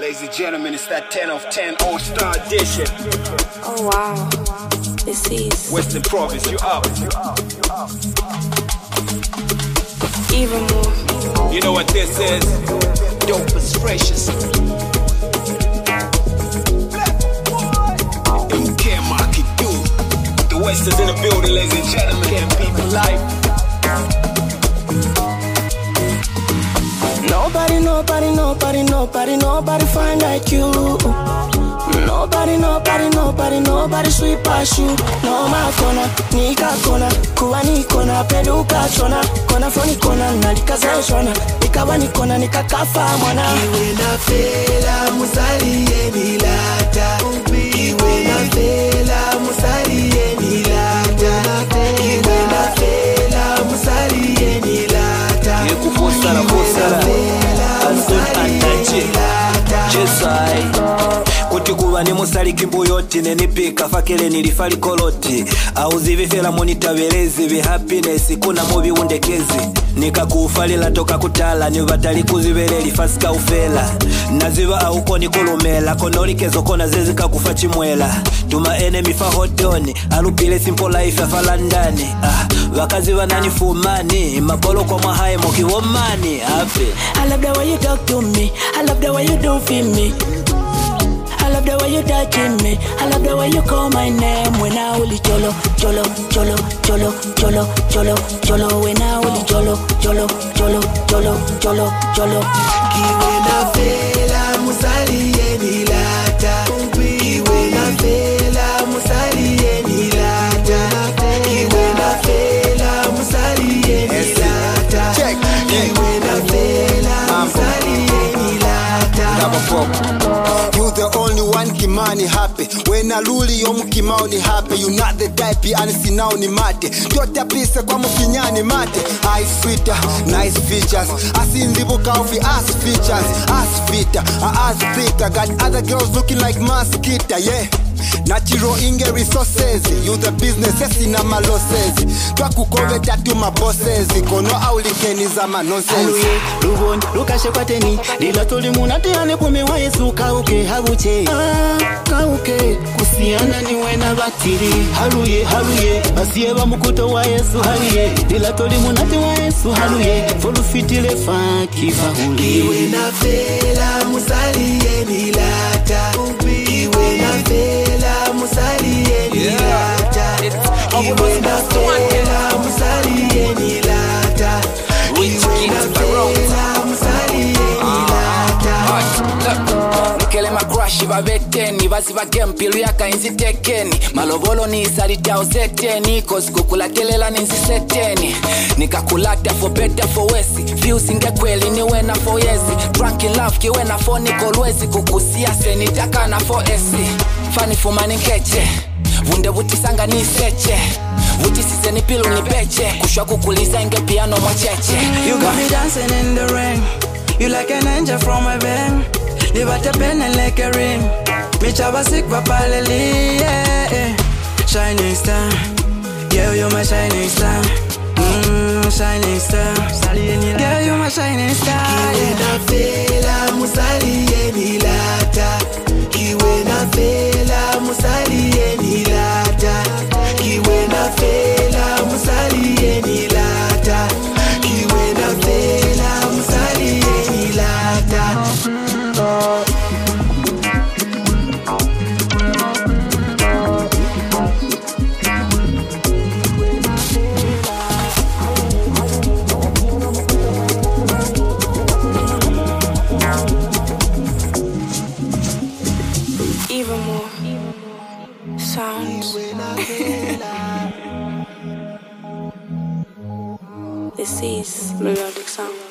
Ladies and gentlemen, it's that 10 of 10 All-Star Edition. Oh wow, this is Western Province, you up. even more. You know what this is? Dope is precious. MK Market do. The West is in the building, ladies and gentlemen. Getting people life. Nobody find like you. Nobody sweet past you. No makona, nika kona, kuwa nikona, peluka chona, kona foni kona, nalikaza chona, nikawa nikona, nikakafa mwana. Iwe na fela, musali yenilata. Iwe na fela, musali yenilata. Iwe na fela, musali yenilata. Yekufosala fosala, Anton Antache, Jesai. Kuti kuba ni musali kimbuyoti nenipika fakele nilifali koloti auzivifela monitaberezi vi happiness kuna mubi undekezi nikakufalila toka kutala ni batali kuzibereli fasika ufela naziba auko nikulumela konolikezo kona zezika kufa chimwela tuma enemy fa hotoni alupile simple life afalandani wakazi wanani fumani mapolo kwa mahaye mokiwomani afe. I love the way you talk to me, I love the way you do feel me, I love the way you touching me, I love the way you call my name. When I only cholo, cholo, cholo, cholo, cholo, cholo, cholo. When I only cholo, cholo, cholo, cholo, cholo, cholo. Kiwe na fela, musali yenilata. Kiwe na fela, musali yenilata. Kiwe na fela, musali yenilata. Kiwe na fela, musali yenilata. You the only one kimani happy. When I luli yo mukimao ni happy. You not the type and sinao ni mate. Tota pisa kwa mukinyani mate. Eyes sweeter, nice features. Asinzibu kaufi ass features. Ass fitter, ass fitter. Got other girls looking like mosquito, yeah. Natural inge resources. You the business, yes in my losses. Twakukove tatu my bosses. Kono aulikeni za ma nonsense. Aluye, lubon, lukashe kwa teni. Lila toli munati ane kume wa yesu kauke habuche. Kauke, kusiana ni wena batiri. Haluye, asieba mukuto wa yesu haluye. Lila toli munati wa yesu haluye. Folu fitile faki fahuli. Iwe na fela, musali yenilata. Iwe na fela, musali yenilata. Iwe na fela, musali yenilata. Iwe na fela, musali yenilata. Nikele makrashi babeteni bazi bagempilu yaka inzitekeni malobolo ni salita ozeteni koskukula kelela ninziseteni nikakulata for better for worse views ingekweli niwe na for yes drunk in love kiwe na for nikolwezi kukusia senitaka na for esi fani fumani nkeche vunde vutisanga ni seche vutisize ni pilu ni beche kushwa kukuliza inge piano mwacheche. You got me dancing in the rain. You like an angel from heaven. Live at a pen and like a ring. Me chava sick papaleli, yeah. Shining star, yeah, you're my shining star. Shining star, yeah, you're my shining star. Kiwe na fela, musali yenilata. Kiwe na fela, musali yenilata. Kiwe na fela, musali yenilata. Kiwe na fela, musali yenilata. Even more sounds. This is melodic sound.